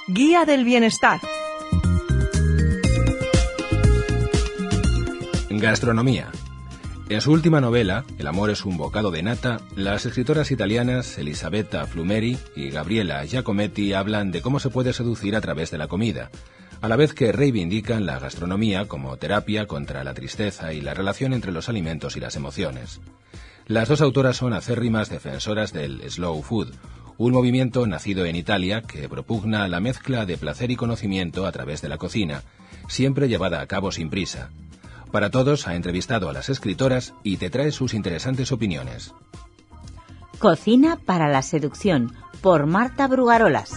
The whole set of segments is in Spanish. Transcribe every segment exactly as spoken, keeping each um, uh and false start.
Guía del bienestar. Gastronomía. En su última novela, El amor es un bocado de nata, las escritoras italianas Elisabetta Flumeri y Gabriela Giacometti hablan de cómo se puede seducir a través de la comida, a la vez que reivindican la gastronomía como terapia contra la tristeza y la relación entre los alimentos y las emociones. Las dos autoras son acérrimas defensoras del slow food, un movimiento nacido en Italia que propugna la mezcla de placer y conocimiento a través de la cocina, siempre llevada a cabo sin prisa. Para Todos ha entrevistado a las escritoras y te trae sus interesantes opiniones. Cocina para la seducción, por Marta Brugarolas.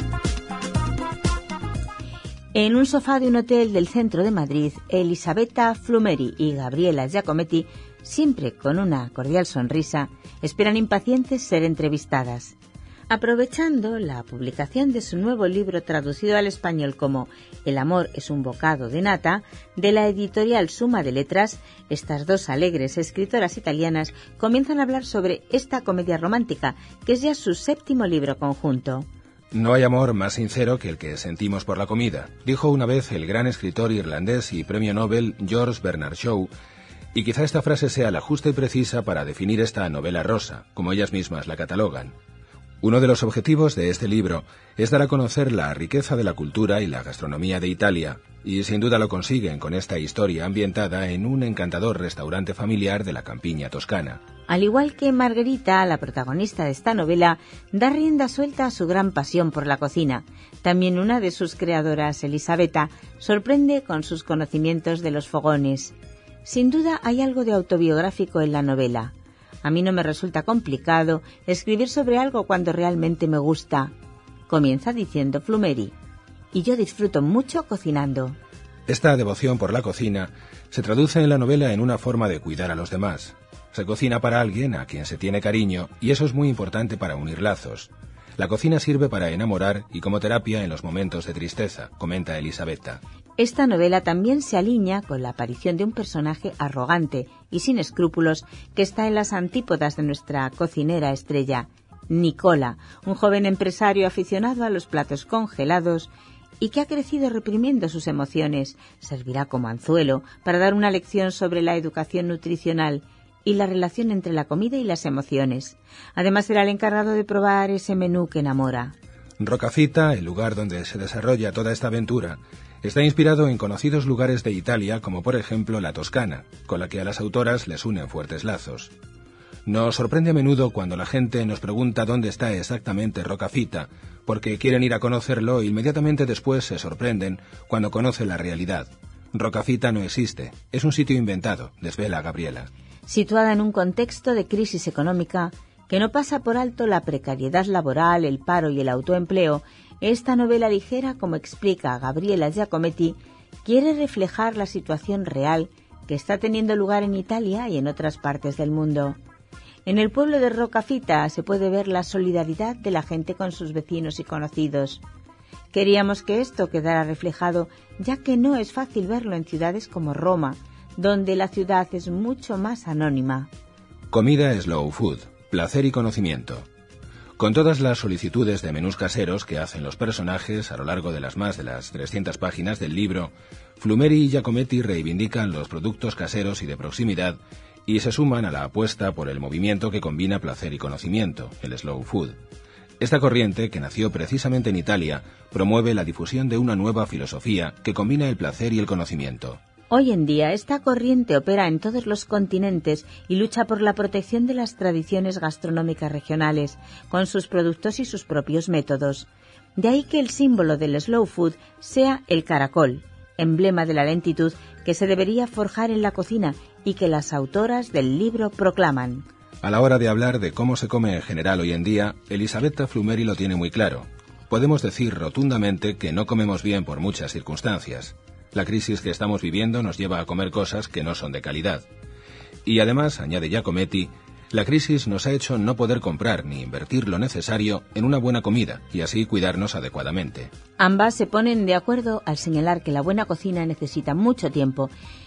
En un sofá de un hotel del centro de Madrid, Elisabetta Flumeri y Gabriela Giacometti, siempre con una cordial sonrisa, esperan impacientes ser entrevistadas. Aprovechando la publicación de su nuevo libro traducido al español como El amor es un bocado de nata, de la editorial Suma de Letras, estas dos alegres escritoras italianas comienzan a hablar sobre esta comedia romántica, que es ya su séptimo libro conjunto. No hay amor más sincero que el que sentimos por la comida, dijo una vez el gran escritor irlandés y premio Nobel George Bernard Shaw, y quizá esta frase sea la justa y precisa para definir esta novela rosa, como ellas mismas la catalogan. Uno de los objetivos de este libro es dar a conocer la riqueza de la cultura y la gastronomía de Italia, y sin duda lo consiguen con esta historia ambientada en un encantador restaurante familiar de la campiña toscana. Al igual que Margherita, la protagonista de esta novela, da rienda suelta a su gran pasión por la cocina. También una de sus creadoras, Elisabetta, sorprende con sus conocimientos de los fogones. Sin duda hay algo de autobiográfico en la novela. A mí no me resulta complicado escribir sobre algo cuando realmente me gusta. Comienza diciendo Flumeri. Y yo disfruto mucho cocinando. Esta devoción por la cocina se traduce en la novela en una forma de cuidar a los demás. Se cocina para alguien a quien se tiene cariño y eso es muy importante para unir lazos. La cocina sirve para enamorar y como terapia en los momentos de tristeza, comenta Elisabetta. Esta novela también se alinea con la aparición de un personaje arrogante y sin escrúpulos que está en las antípodas de nuestra cocinera estrella, Nicola, un joven empresario aficionado a los platos congelados y que ha crecido reprimiendo sus emociones. Servirá como anzuelo para dar una lección sobre la educación nutricional y la relación entre la comida y las emociones. Además será el encargado de probar ese menú que enamora. Rocafita, el lugar donde se desarrolla toda esta aventura, está inspirado en conocidos lugares de Italia como por ejemplo la Toscana, con la que a las autoras les unen fuertes lazos. Nos sorprende a menudo cuando la gente nos pregunta dónde está exactamente Rocafita, porque quieren ir a conocerlo e inmediatamente después se sorprenden cuando conocen la realidad. Rocafita no existe, es un sitio inventado, desvela Gabriela. Situada en un contexto de crisis económica que no pasa por alto la precariedad laboral, el paro y el autoempleo, esta novela ligera, como explica Gabriela Giacometti, quiere reflejar la situación real que está teniendo lugar en Italia y en otras partes del mundo. En el pueblo de Rocafita se puede ver la solidaridad de la gente con sus vecinos y conocidos. Queríamos que esto quedara reflejado, ya que no es fácil verlo en ciudades como Roma, donde la ciudad es mucho más anónima. Comida slow food, placer y conocimiento. Con todas las solicitudes de menús caseros que hacen los personajes a lo largo de las más de las trescientas páginas del libro, Flumeri y Giacometti reivindican los productos caseros y de proximidad y se suman a la apuesta por el movimiento que combina placer y conocimiento, el slow food. Esta corriente, que nació precisamente en Italia, promueve la difusión de una nueva filosofía que combina el placer y el conocimiento. Hoy en día esta corriente opera en todos los continentes y lucha por la protección de las tradiciones gastronómicas regionales, con sus productos y sus propios métodos. De ahí que el símbolo del slow food sea el caracol, emblema de la lentitud que se debería forjar en la cocina y que las autoras del libro proclaman. A la hora de hablar de cómo se come en general hoy en día, Elisabetta Flumeri lo tiene muy claro. Podemos decir rotundamente que no comemos bien por muchas circunstancias. La crisis que estamos viviendo nos lleva a comer cosas que no son de calidad. Y además, añade Giacometti, la crisis nos ha hecho no poder comprar ni invertir lo necesario en una buena comida y así cuidarnos adecuadamente. Ambas se ponen de acuerdo al señalar que la buena cocina necesita mucho tiempo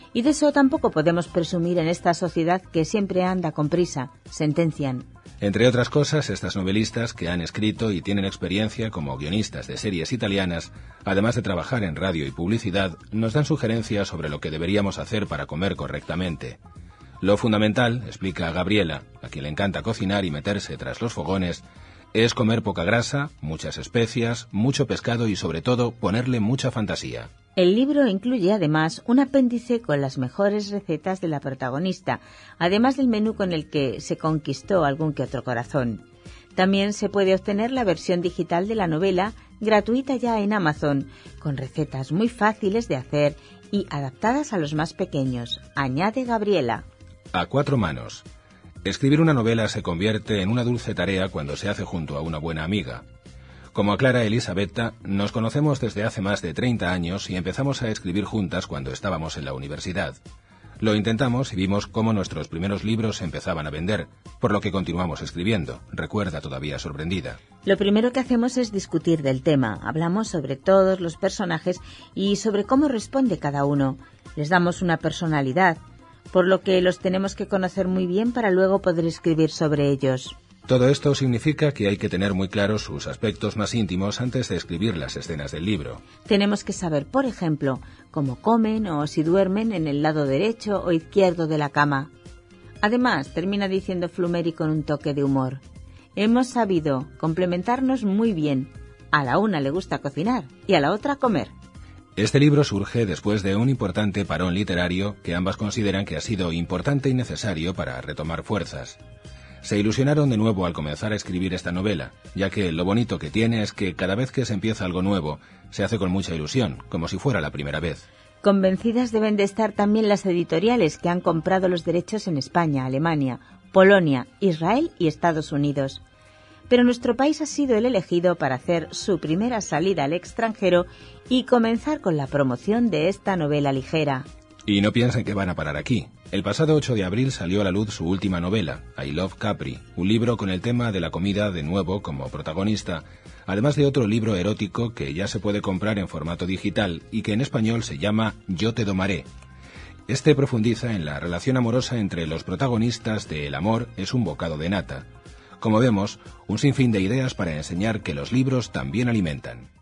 Y de eso tampoco podemos presumir en esta sociedad que siempre anda con prisa, sentencian. Entre otras cosas, estas novelistas que han escrito y tienen experiencia como guionistas de series italianas, además de trabajar en radio y publicidad, nos dan sugerencias sobre lo que deberíamos hacer para comer correctamente. Lo fundamental, explica Gabriela, a quien le encanta cocinar y meterse tras los fogones, es comer poca grasa, muchas especias, mucho pescado y sobre todo ponerle mucha fantasía. El libro incluye además un apéndice con las mejores recetas de la protagonista, además del menú con el que se conquistó algún que otro corazón. También se puede obtener la versión digital de la novela, gratuita ya en Amazon, con recetas muy fáciles de hacer y adaptadas a los más pequeños, añade Gabriela. A cuatro manos. Escribir una novela se convierte en una dulce tarea cuando se hace junto a una buena amiga. Como aclara Elisabetta, nos conocemos desde hace más de treinta años y empezamos a escribir juntas cuando estábamos en la universidad. Lo intentamos y vimos cómo nuestros primeros libros empezaban a vender, por lo que continuamos escribiendo, recuerda todavía sorprendida. Lo primero que hacemos es discutir del tema, hablamos sobre todos los personajes y sobre cómo responde cada uno. Les damos una personalidad, por lo que los tenemos que conocer muy bien para luego poder escribir sobre ellos. Todo esto significa que hay que tener muy claros sus aspectos más íntimos antes de escribir las escenas del libro. Tenemos que saber, por ejemplo, cómo comen o si duermen en el lado derecho o izquierdo de la cama. Además, termina diciendo Flumeri con un toque de humor, hemos sabido complementarnos muy bien. A la una le gusta cocinar y a la otra comer. Este libro surge después de un importante parón literario que ambas consideran que ha sido importante y necesario para retomar fuerzas. Se ilusionaron de nuevo al comenzar a escribir esta novela, ya que lo bonito que tiene es que cada vez que se empieza algo nuevo, se hace con mucha ilusión, como si fuera la primera vez. Convencidas deben de estar también las editoriales que han comprado los derechos en España, Alemania, Polonia, Israel y Estados Unidos. Pero nuestro país ha sido el elegido para hacer su primera salida al extranjero y comenzar con la promoción de esta novela ligera. Y no piensen que van a parar aquí. El pasado ocho de abril salió a la luz su última novela, I Love Capri, un libro con el tema de la comida de nuevo como protagonista, además de otro libro erótico que ya se puede comprar en formato digital y que en español se llama Yo te domaré. Este profundiza en la relación amorosa entre los protagonistas de El amor es un bocado de nata. Como vemos, un sinfín de ideas para enseñar que los libros también alimentan.